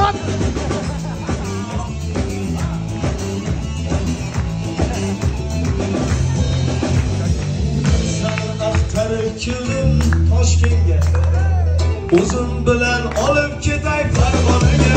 Rahmat. Keldim Toshkentga, o'zim bilan olib ketay Farg'onaga.